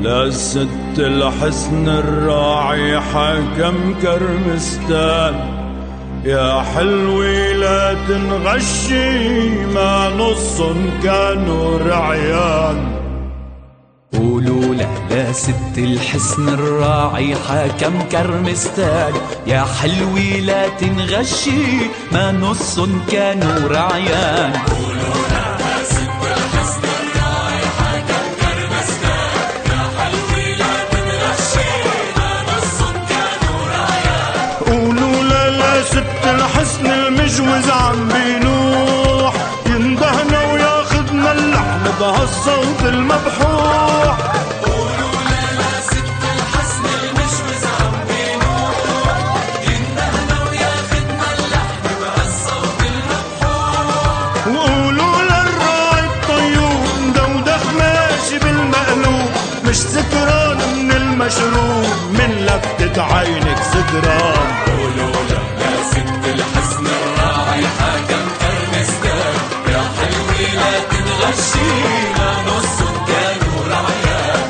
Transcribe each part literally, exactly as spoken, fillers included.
لا ست الحسن الراعي حكم كرمستان، يا حلوي لا تنغشي ما نص كانوا رعيان. قولوا له لا ست الحسن الراعي حاكم كرمستان، يا حلوي لا تنغشي ما نص كانوا رعيان. قولوا له لا ست الحسن الراعي حاكم كرمستان، يا حلوي لا تنغشي ما نص كانوا رعيان. قولوا له لا ست الحسن المجوز عم بينوح، يندهنا وياخدنا اللحن بهالصوت المبحوح. قولوا له لا ست الحسن المجوز عم بينوح، يندهنا وياخدنا اللحن بهالصوت المبحوح. وقولوا للراعي الطيور دودخ ماشي بالمقلوب، مش سكران من المشروب من لفتة عينك سكران. قولوا له لا ست الحسن الراعي حاكم كرمستان، يا حلوي لا تنغشي ما نص كانوا رعيان.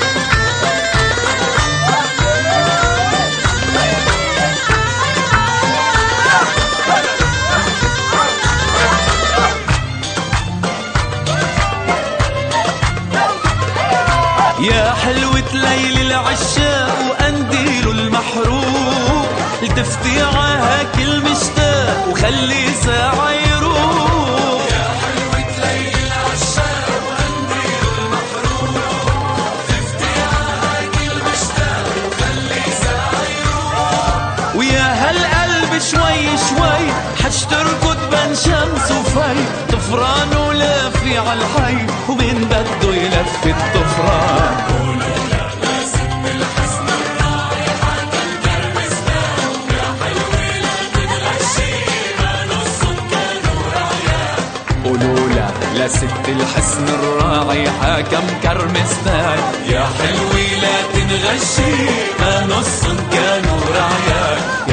يا حلوة ليل العشاق وقنديل المحروق، التفتي عاهاك المشتاق وخلي ساعة يروح. يا حلوة ليل العشاق وقنديل المحروق، تفتي عاهاك المشتاق وخلي ساعة يروح. ويا هالقلب شوي شوي حش تركض بين شمس وفي، طفران ولافي عالحي ومين بده يلف الطفران. قولوا له لا ست الحسن الراعي حاكم كرمستان، يا حلوي لا تنغشي ما نص كانوا رعيان. قولوا له لا ست الحسن الراعي حاكم كرمستان، يا حلوي لا تنغشي ما نص كانوا رعيان.